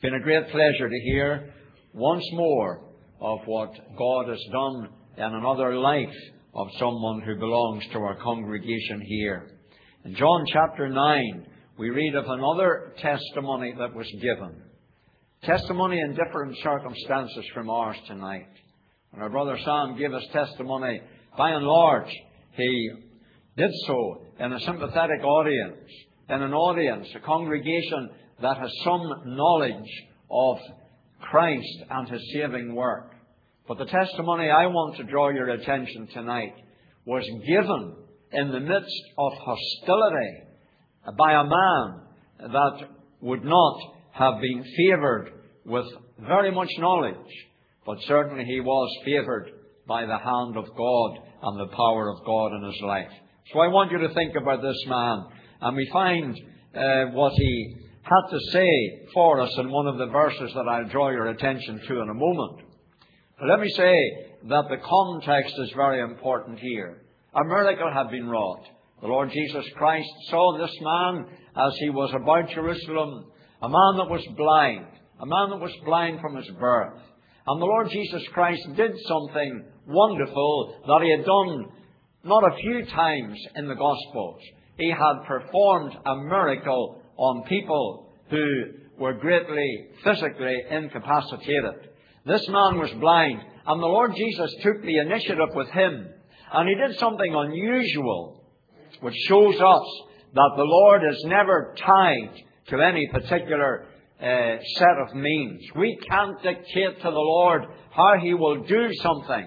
been a great pleasure to hear once more of what God has done in another life of someone who belongs to our congregation here. In John chapter 9, we read of another testimony that was given. Testimony in different circumstances from ours tonight. And our brother Sam gave us testimony. By and large, he did so in a sympathetic audience, in an audience, a congregation that has some knowledge of Christ and His saving work. But the testimony I want to draw your attention tonight was given in the midst of hostility by a man that would not have been favoured with very much knowledge, but certainly he was favoured by the hand of God and the power of God in his life. So I want you to think about this man, and we find what he had to say for us in one of the verses that I'll draw your attention to in a moment. But let me say that the context is very important here. A miracle had been wrought. The Lord Jesus Christ saw this man as he was about Jerusalem, a man that was blind from his birth. And the Lord Jesus Christ did something wonderful that He had done not a few times in the Gospels. He had performed a miracle on people who were greatly physically incapacitated. This man was blind, and the Lord Jesus took the initiative with him, and He did something unusual, which shows us that the Lord is never tied to any particular set of means. We can't dictate to the Lord how He will do something.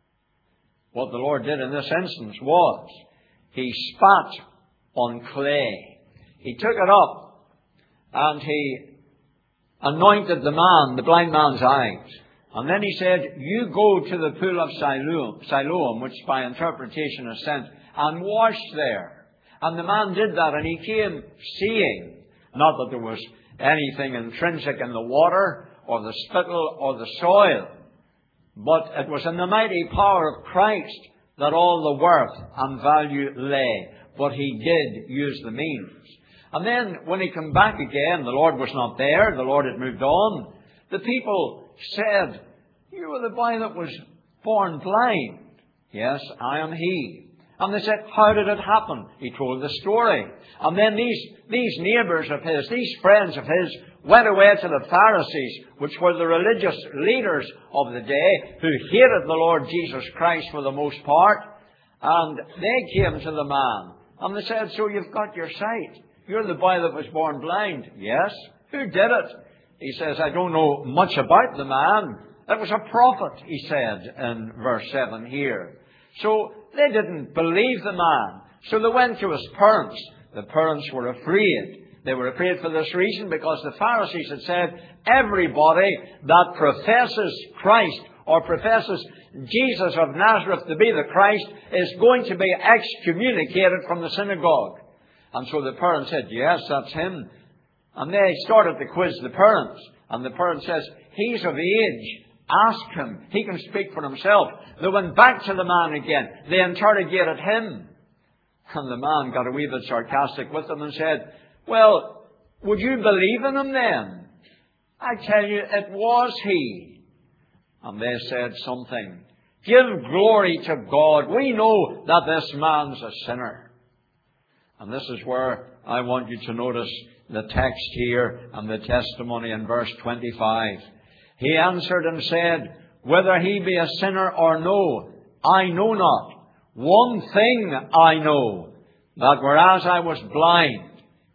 What the Lord did in this instance was He spat on clay. He took it up and He anointed the blind man's eyes. And then He said, "You go to the pool of Siloam, which by interpretation is sent, and wash there." And the man did that, and he came seeing. Not that there was anything intrinsic in the water or the spittle or the soil, but it was in the mighty power of Christ that all the worth and value lay. But he did use the means. And then when he came back again, the Lord was not there. The Lord had moved on. The people said, "You were the boy that was born blind." "Yes, I am he." And they said, "How did it happen?" He told the story. And then these neighbours of his, these friends of his, went away to the Pharisees, which were the religious leaders of the day, who hated the Lord Jesus Christ for the most part. And they came to the man. And they said, "So you've got your sight. You're the boy that was born blind." "Yes." "Who did it?" He says, "I don't know much about the man. It was a prophet," he said in verse 7 here. So they didn't believe the man. So they went to his parents. The parents were afraid. They were afraid for this reason, because the Pharisees had said, everybody that professes Christ or professes Jesus of Nazareth to be the Christ is going to be excommunicated from the synagogue. And so the parents said, "Yes, that's him." And they started to quiz the parents. And the parent says, "He's of age. Ask him. He can speak for himself." They went back to the man again. They interrogated him. And the man got a wee bit sarcastic with them and said, "Well, would you believe in him then? I tell you, it was he." And they said something. "Give glory to God. We know that this man's a sinner." And this is where I want you to notice the text here and the testimony in verse 25. He answered and said, "Whether he be a sinner or no, I know not. One thing I know, that whereas I was blind,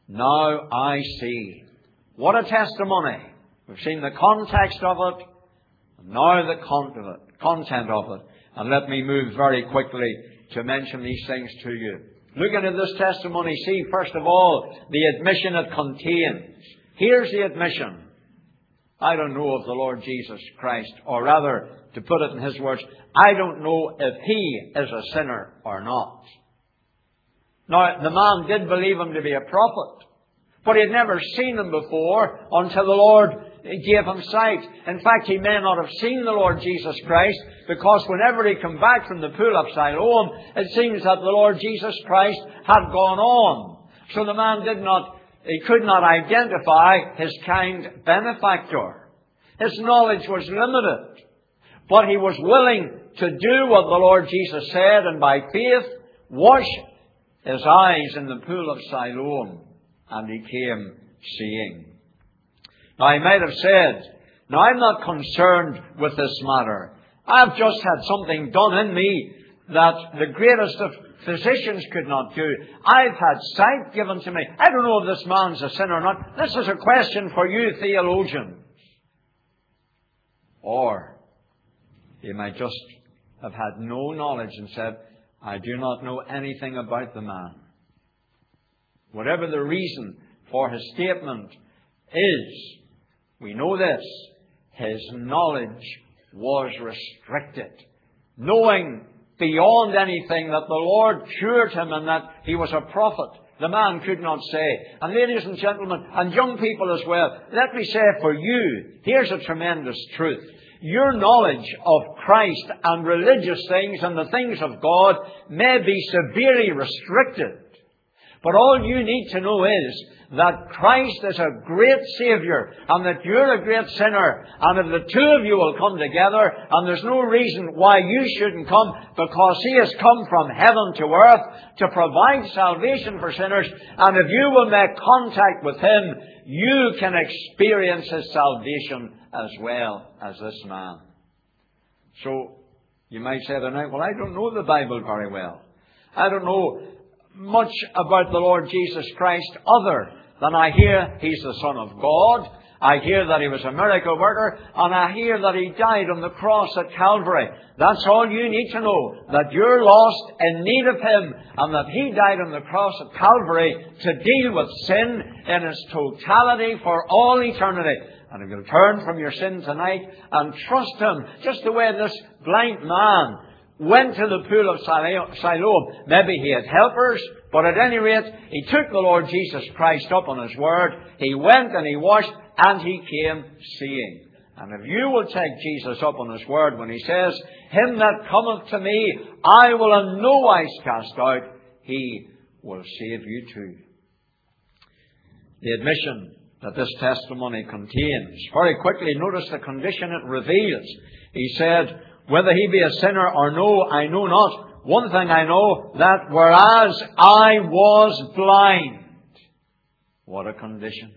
now I see." What a testimony. We've seen the context of it, and now the content of it. And let me move very quickly to mention these things to you. Looking at this testimony, see first of all the admission it contains. Here's the admission. I don't know of the Lord Jesus Christ, or rather, to put it in his words, I don't know if he is a sinner or not. Now, the man did believe him to be a prophet, but he had never seen him before until the Lord gave him sight. In fact, he may not have seen the Lord Jesus Christ, because whenever he came back from the pool of Siloam, it seems that the Lord Jesus Christ had gone on. So the man did not He could not identify his kind benefactor. His knowledge was limited. But he was willing to do what the Lord Jesus said, and by faith wash his eyes in the pool of Siloam, and he came seeing. Now he might have said, now I'm not concerned with this matter. I've just had something done in me that the greatest of physicians could not do. I've had sight given to me. I don't know if this man's a sinner or not. This is a question for you theologians. Or he might just have had no knowledge and said, I do not know anything about the man. Whatever the reason for his statement is, we know this, his knowledge was restricted. Knowing beyond anything that the Lord cured him and that he was a prophet, the man could not say. And ladies and gentlemen, and young people as well, let me say for you, here's a tremendous truth. Your knowledge of Christ and religious things and the things of God may be severely restricted. But all you need to know is that Christ is a great Saviour and that you're a great sinner. And if the two of you will come together, and there's no reason why you shouldn't come, because He has come from heaven to earth to provide salvation for sinners. And if you will make contact with Him, you can experience His salvation as well as this man. So, you might say tonight, well, I don't know the Bible very well. I don't know much about the Lord Jesus Christ other than I hear He's the Son of God. I hear that He was a miracle worker, and I hear that He died on the cross at Calvary. That's all you need to know, that you're lost in need of Him, and that He died on the cross at Calvary to deal with sin in its totality for all eternity. And if you'll turn from your sin tonight and trust Him, just the way this blind man went to the pool of Siloam. Maybe he had helpers, but at any rate, he took the Lord Jesus Christ up on His word. He went and he washed, and he came seeing. And if you will take Jesus up on His word when He says, Him that cometh to me, I will in no wise cast out, He will save you too. The admission that this testimony contains. Very quickly, notice the condition it reveals. He said, whether he be a sinner or no, I know not. One thing I know, that whereas I was blind. What a condition.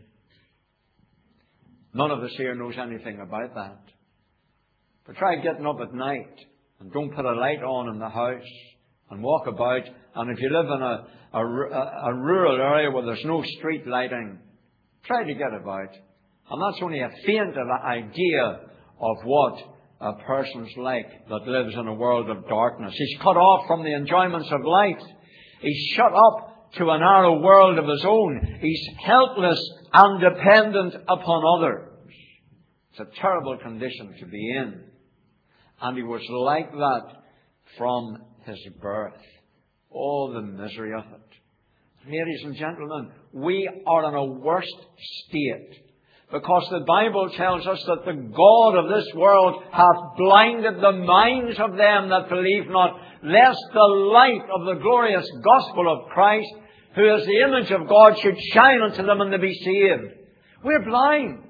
None of us here knows anything about that. But try getting up at night and don't put a light on in the house and walk about. And if you live in a rural area where there's no street lighting, try to get about. And that's only a faint of an idea of what a person's like that lives in a world of darkness. He's cut off from the enjoyments of life. He's shut up to a narrow world of his own. He's helpless and dependent upon others. It's a terrible condition to be in. And he was like that from his birth. Oh, the misery of it. Ladies and gentlemen, we are in a worse state, because the Bible tells us that the God of this world hath blinded the minds of them that believe not, lest the light of the glorious gospel of Christ, who is the image of God, should shine unto them and they be saved. We're blind.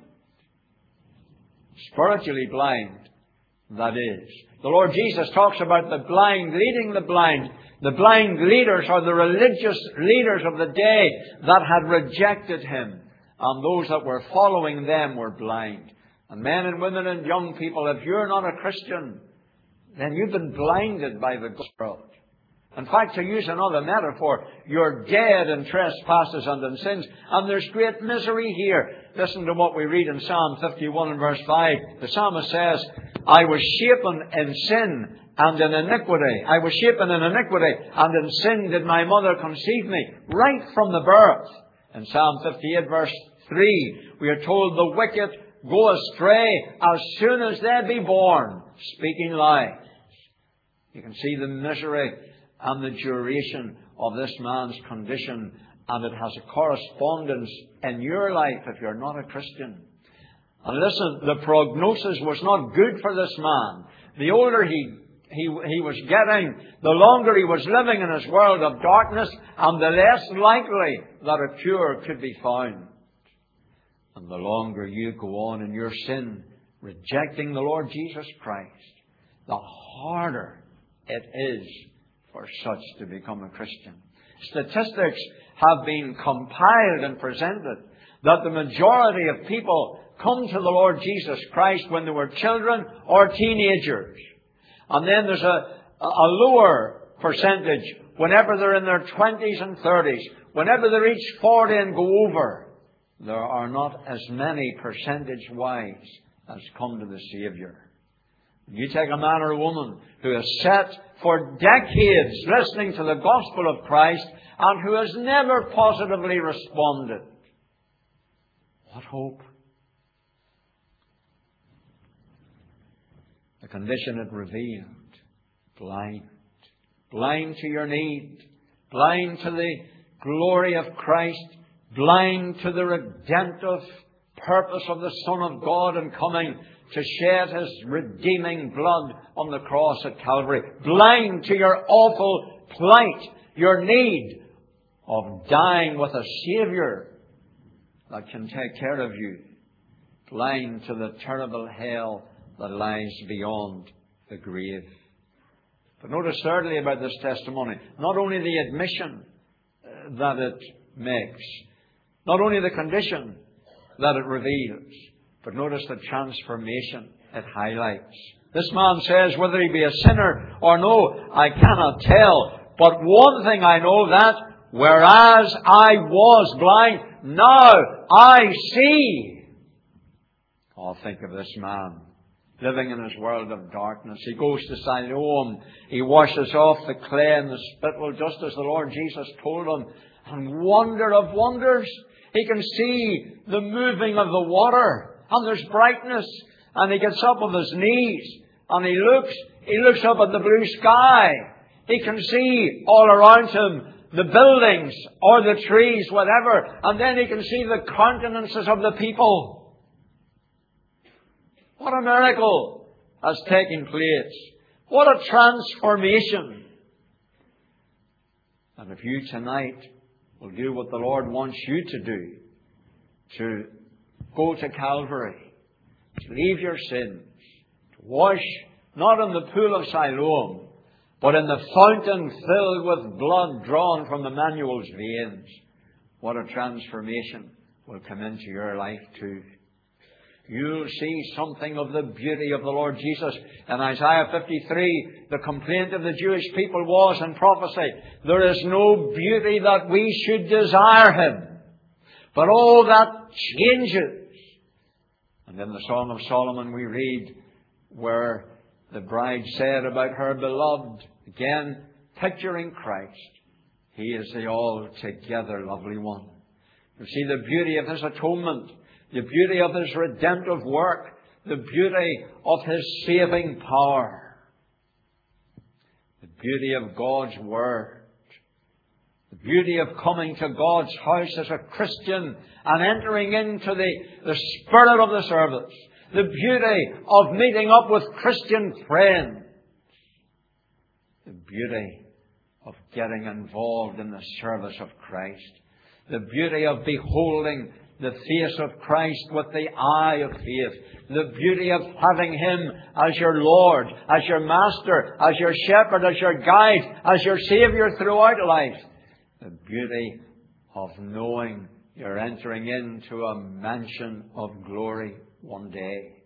Spiritually blind, that is. The Lord Jesus talks about the blind leading the blind. The blind leaders are the religious leaders of the day that had rejected Him. And those that were following them were blind. And men and women and young people, if you're not a Christian, then you've been blinded by the world. In fact, to use another metaphor, you're dead in trespasses and in sins. And there's great misery here. Listen to what we read in Psalm 51 and verse 5. The psalmist says, I was shapen in sin and in iniquity. I was shapen in iniquity, and in sin did my mother conceive me. Right from the birth. In Psalm 58 verse 3, we are told the wicked go astray as soon as they be born, speaking lies. You can see the misery and the duration of this man's condition, and it has a correspondence in your life if you're not a Christian. And listen, the prognosis was not good for this man. The older he he was getting, the longer he was living in his world of darkness, and the less likely that a cure could be found. And the longer you go on in your sin, rejecting the Lord Jesus Christ, the harder it is for such to become a Christian. Statistics have been compiled and presented that the majority of people come to the Lord Jesus Christ when they were children or teenagers. And then there's a lower percentage whenever they're in their 20s and 30s. Whenever they reach 40 and go over, there are not as many percentage-wise as come to the Saviour. You take a man or a woman who has sat for decades listening to the gospel of Christ and who has never positively responded. What hope? The condition it revealed. Blind. Blind to your need. Blind to the glory of Christ. Blind to the redemptive purpose of the Son of God in coming to shed His redeeming blood on the cross at Calvary. Blind to your awful plight, your need of dying with a Saviour that can take care of you. Blind to the terrible hell that lies beyond the grave. But notice thirdly about this testimony, not only the admission that it makes, not only the condition that it reveals, but notice the transformation it highlights. This man says, whether he be a sinner or no, I cannot tell. But one thing I know, that whereas I was blind, now I see. Oh, think of this man living in his world of darkness. He goes to Siloam. He washes off the clay and the spittle, just as the Lord Jesus told him. And wonder of wonders, he can see the moving of the water. And there's brightness. And he gets up on his knees. And he looks up at the blue sky. He can see all around him the buildings or the trees, whatever. And then he can see the countenances of the people. What a miracle has taken place. What a transformation. And if you tonight will do what the Lord wants you to do, to go to Calvary, to leave your sins, to wash not in the pool of Siloam, but in the fountain filled with blood drawn from Emmanuel's veins, what a transformation will come into your life too. You'll see something of the beauty of the Lord Jesus. In Isaiah 53, the complaint of the Jewish people was in prophecy, there is no beauty that we should desire Him. But all that changes. And in the Song of Solomon we read where the bride said about her beloved, again picturing Christ, He is the altogether lovely one. You see the beauty of His atonement, the beauty of His redemptive work, the beauty of His saving power, the beauty of God's Word, the beauty of coming to God's house as a Christian and entering into the spirit of the service, the beauty of meeting up with Christian friends, the beauty of getting involved in the service of Christ, the beauty of beholding the face of Christ with the eye of faith. The beauty of having Him as your Lord, as your Master, as your Shepherd, as your Guide, as your Saviour throughout life. The beauty of knowing you're entering into a mansion of glory one day.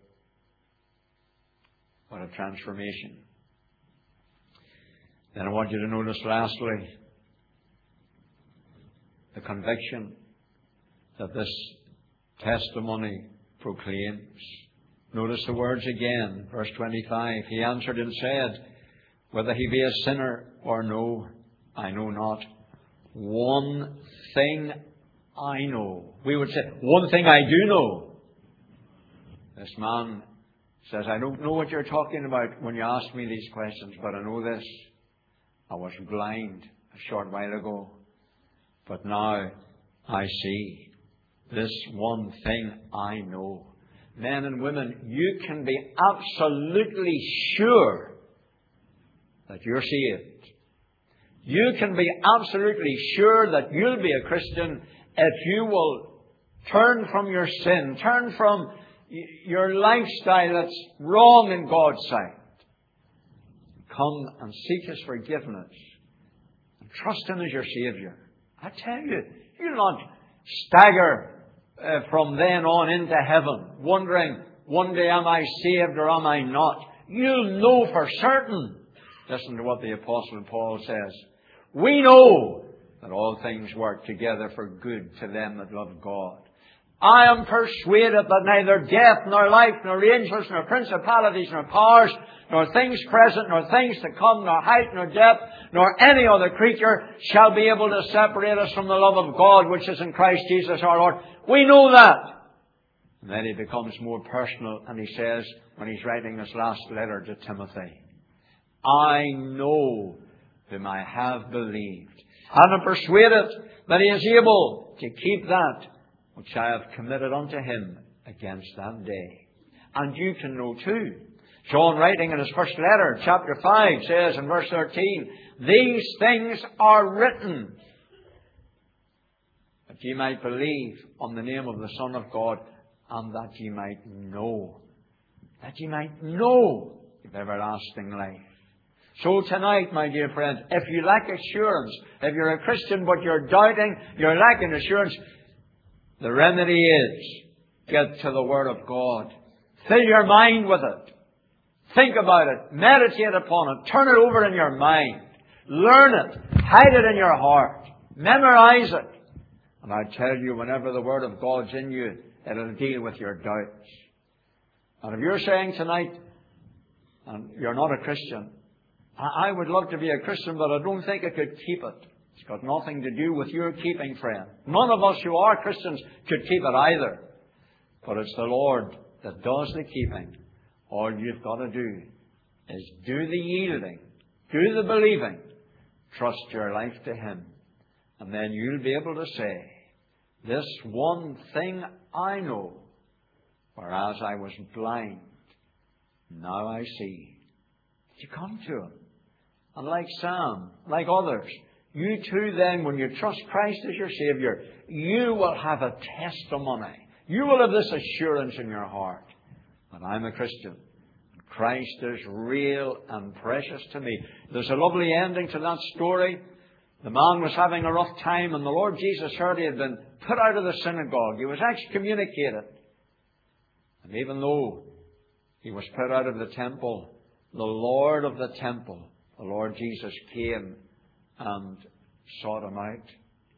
What a transformation. Then I want you to notice lastly the conviction that this testimony proclaims. Notice the words again, verse 25. He answered and said, whether he be a sinner or no, I know not. One thing I know. We would say, one thing I do know. This man says, I don't know what you're talking about when you ask me these questions, but I know this. I was blind a short while ago, but now I see. This one thing I know. Men and women, you can be absolutely sure that you're saved. You can be absolutely sure that you'll be a Christian if you will turn from your sin, turn from your lifestyle that's wrong in God's sight. Come and seek His forgiveness and trust Him as your Saviour. I tell you, you'll not stagger from then on into heaven, wondering, one day am I saved or am I not? You'll know for certain. Listen to what the Apostle Paul says. We know that all things work together for good to them that love God. I am persuaded that neither death, nor life, nor angels, nor principalities, nor powers, nor things present, nor things to come, nor height, nor depth, nor any other creature shall be able to separate us from the love of God which is in Christ Jesus our Lord. We know that. And then he becomes more personal and he says, when he's writing this last letter to Timothy, I know whom I have believed, and am persuaded that he is able to keep that which I have committed unto him against that day. And you can know too. John, writing in his first letter, chapter 5, says in verse 13, these things are written that ye might believe on the name of the Son of God, and that ye might know. That ye might know the everlasting life. So tonight, my dear friends, if you lack assurance, if you're a Christian but you're doubting, you're lacking assurance, the remedy is get to the Word of God. Fill your mind with it. Think about it. Meditate upon it. Turn it over in your mind. Learn it. Hide it in your heart. Memorize it. And I tell you, whenever the Word of God's in you, it'll deal with your doubts. And if you're saying tonight, and you're not a Christian, I would love to be a Christian, but I don't think I could keep it. It's got nothing to do with your keeping, friend. None of us who are Christians could keep it either. But it's the Lord that does the keeping. All you've got to do is do the yielding, do the believing, trust your life to Him. And then you'll be able to say, this one thing I know, whereas I was blind, now I see. You come to Him. And like Sam, like others, you too then, when you trust Christ as your Saviour, you will have a testimony. You will have this assurance in your heart that I'm a Christian. Christ is real and precious to me. There's a lovely ending to that story. The man was having a rough time and the Lord Jesus heard he had been put out of the synagogue. He was excommunicated. And even though he was put out of the temple, the Lord of the temple, the Lord Jesus, came and sought him out.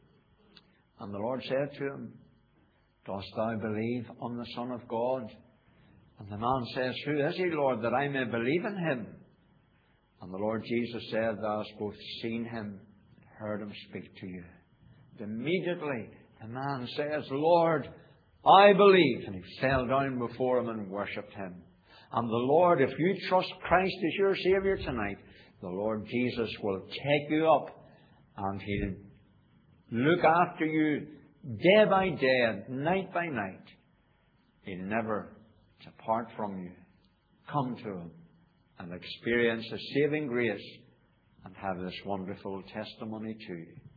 And the Lord said to him, dost thou believe on the Son of God? And the man says, who is he, Lord, that I may believe in him? And the Lord Jesus said, thou hast both seen him and heard him speak to you. And immediately the man says, Lord, I believe. And he fell down before him and worshipped him. And the Lord, if you trust Christ as your Saviour tonight, the Lord Jesus will take you up and He'll look after you day by day and night by night. He'll never depart from you. Come to Him and experience His saving grace and have this wonderful testimony too.